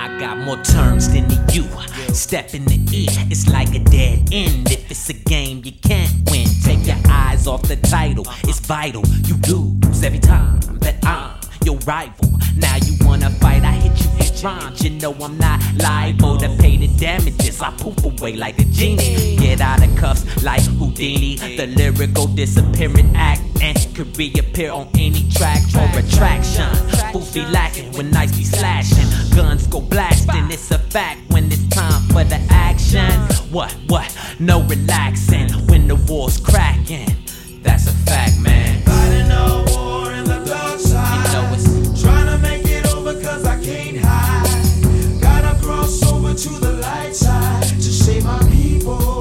I got more terms than the U. Step in the E, it's like a dead end. If it's a game, you can't win. Take your eyes off the title, it's vital. You lose every time that I'm your rival. Now you wanna fight, I hit you with rhymes. You know I'm not liable to pay the damages. I poof away like a genie. Get out of cuffs like Houdini. The lyrical disappearing act and could reappear on any track or attraction. Fools be lacking when nights be slashing. Guns go blasting, it's a fact when it's time for the action. What? No relaxing when the war's cracking. That's a fact, man. Fighting a war in the dark side. You know it's trying to make it over cause I can't hide. Gotta cross over to the light side to save my people.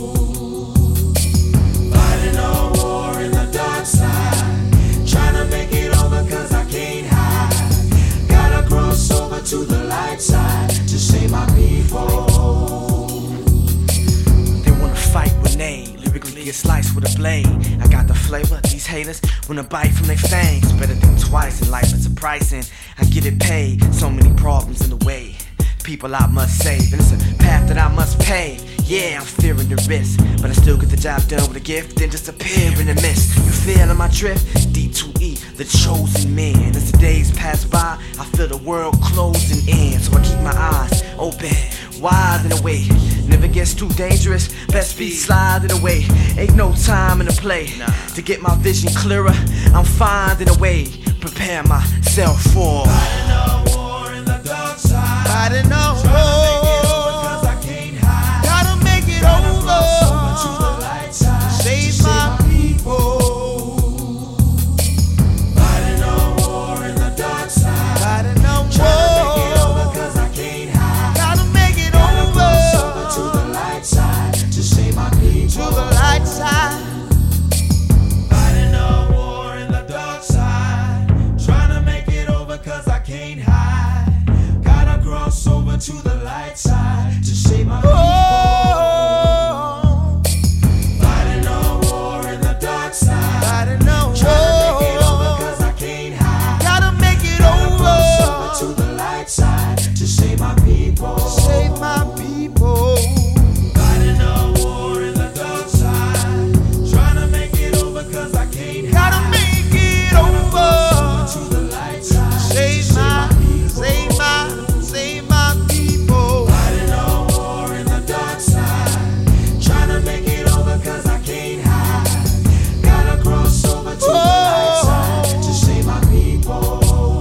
Fighting a war in the dark side. Trying to make it over cause I can't hide. Gotta cross over to the light side to save my people. They wanna fight with Nate, lyrically get sliced with a blade. I got the flavor, these haters wanna bite from their fangs. Better think twice in life, it's surprising. I get it paid, so many problems in the way. People I must save, and it's a path that I must pave. Yeah, I'm fearing the risk, but I still get the job done with a gift, then disappear in the mist. You feeling my drift? D2E, the chosen man. As the days pass by, I feel the world closing in. So I keep my eyes open, wide and away. Never gets too dangerous, best be sliding away. Ain't no time in the play to get my vision clearer. I'm finding a way, prepare myself for Fighting a war in the dark side. fighting a Trying to make it over war. cause I can't hide. Gotta make it Gotta cross over to the over. light side Save to my people. Fighting a war in the dark side. Fighting a Trying to make it over war. cause I can't hide. Gotta make it Gotta cross over to over. the light side to save my people. To the light side. Fighting a war in the dark side. Trying to make it over cause I can't hide. Gotta cross over to the light side to save my people. Oh, Fighting a war in the dark side. fighting a Trying to make it over war. cause I can't hide. Gotta make it Gotta cross over to over. the light side to save my people. Save my people. Fighting a war in the dark side. Trying to make it over cause I can't hide. Gotta make it Gotta cross over over. to the light side to Save my people. Fighting a war in the dark side. Trying to make it over cause I can't hide. Gotta cross over to the light side to save my people.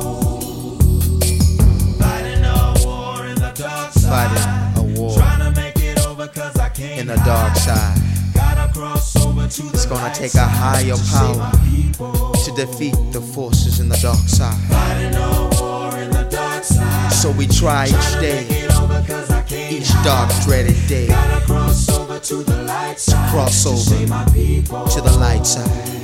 Fighting a war in the dark side. Fighting a war Trying to make it over cause I can't in the dark side. Gotta cross over to the It's gonna light take a side higher to save my power people. to defeat the forces in the dark side. Fighting a war in the dark side. So we try each Trying to day, make it over cause I can't each dark dreaded day, Gotta cross over to the light side cross to over save my people. to the light side.